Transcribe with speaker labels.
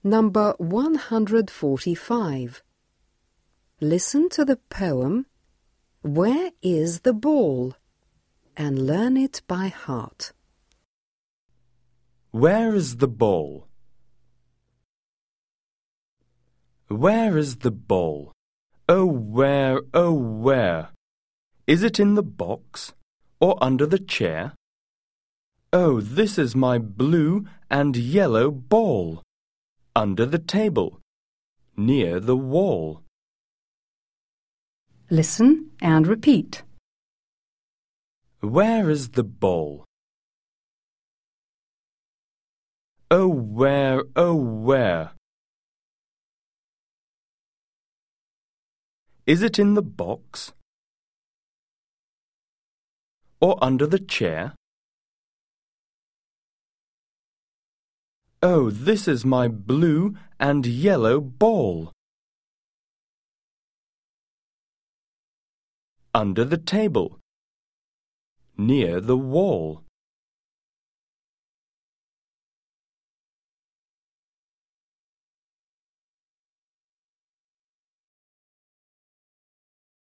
Speaker 1: Number 145. Listen to the poem Where is the Ball? And learn it by heart.
Speaker 2: Where is the ball? Where is the ball? Oh, where, oh, where? Is it in the box or under the chair? Oh, this is my blue and yellow ball. Under the table, near the wall.
Speaker 1: Listen and repeat.
Speaker 2: Where is the ball? Oh, where, oh, where? Is it in the box? Or under the chair? Oh, this is my blue and yellow ball. Under the table, near the wall.